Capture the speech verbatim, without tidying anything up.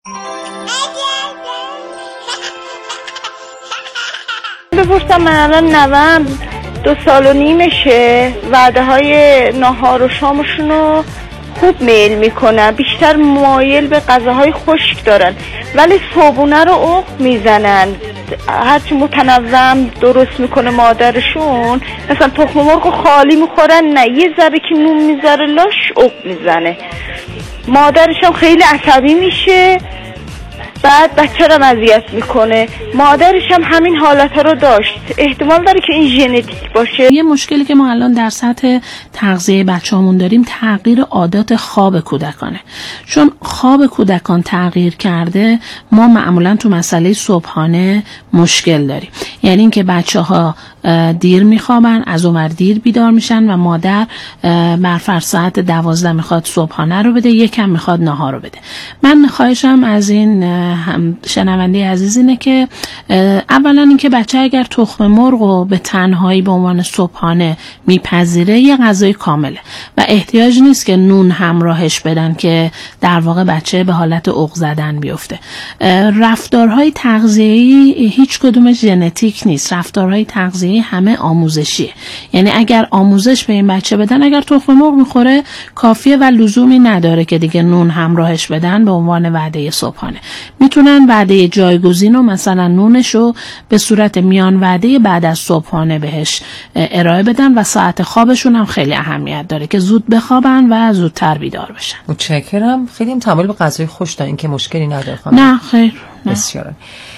بپرسم من الان نوام دو سال و نیمشه، وعده های نهار و شامشون رو خوب میل میکنن، بیشتر مایل به غذاهای خشک دارن، ولی صبحونه رو عق میزنن. هرچی متنوع درست میکنه مادرشون، مثلا تخم مرغ خالی میخورن، نه یه ذره که نون میذاره لاش عق میزنه. مادرش هم خیلی عصبی میشه، بعد بچه رو اذیت میکنه. مادرش هم همین حالت رو داشت، احتمال داره که این ژنتیک باشه. یه مشکلی که ما الان در سطح تغذیه بچه‌هامون داریم تغییر عادات خواب کودکانه. چون خواب کودکان تغییر کرده، ما معمولا تو مسئله صبحانه مشکل داریم. یعنی اینکه بچه‌ها دیر میخوابن، از اونور دیر بیدار میشن و مادر بر فرض ساعت دوازده میخواد صبحانه رو بده، یکم میخواد نهار رو بده. من خواهشم از این هم شنونده عزیز اینه که اولا اینکه بچه اگر تخم مرغ رو به تنهایی به عنوان صبحانه میپذیره، یه غذای کامله و احتیاج نیست که نون همراهش بدن که در واقع بچه به حالت عق زدن بیفته. رفتارهای تغذیه‌ای هیچ کدومش ژنتیک نیست، رفتارهای تغذیه‌ای همه آموزشیه. یعنی اگر آموزش به این بچه بدن، اگر تخم مرغ میخوره کافیه و لزومی نداره که دیگه نون همراهش بدن به عنوان وعده صبحانه. میتونن وعده جایگزین رو، مثلا نونشو به صورت میان وعده بعد از صبحانه بهش ارائه بدن و ساعت خوابشون هم خیلی اهمیت داره که زود بخوابن و زودتر بیدار بشن. متشکرم. خیلی تمایل به غذای خوش دارین که مشکلی نداره خانم؟ نه خیر. بسیار.